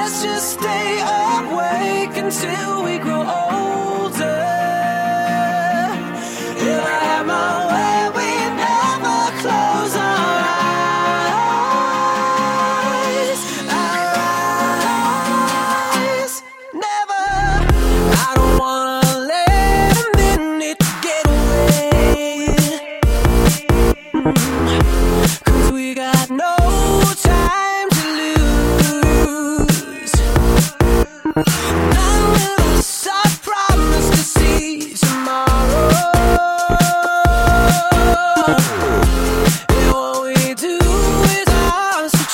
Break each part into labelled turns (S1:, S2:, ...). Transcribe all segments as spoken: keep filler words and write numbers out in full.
S1: let's just stay awake until we grow older. If I had my way, we'd never close our eyes. Our eyes, never. I don't wanna let a minute get away, 'cause we got no time to lose. None of us are promised to see tomorrow. And what we do is ours to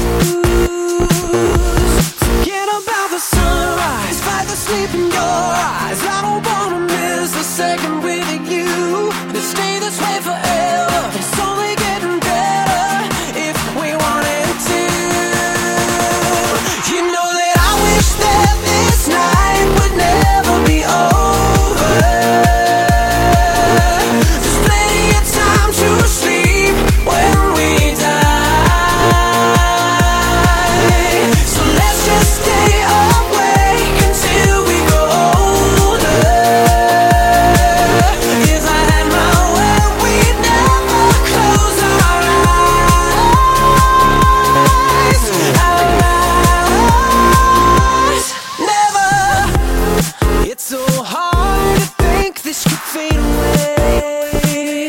S1: choose. Forget about the sunrise, fight the sleep in your eyes. I don't wanna miss a second with you. To stay this way forever, it's only getting better if we wanted to. You know that I wish that this night would never be over. There's plenty of time to sleep when we die. So let's just stay awake until we grow older. If I had my way, we'd never close our eyes. Our eyes, never. It's so hard to think this could fade away,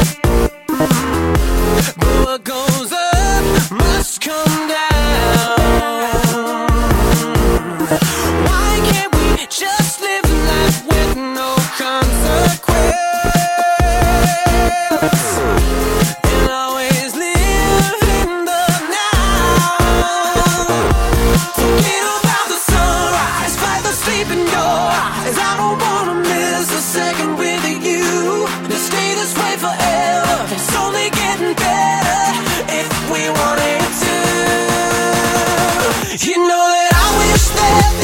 S1: but what goes up must come down. Why can't we just live life with no consequence, and always live in the now? Forget about the sunrise, fight the sleep in your eyes. I don't wanna miss a second with you. To stay this way forever, it's only getting better if we wanted to. You know that I wish that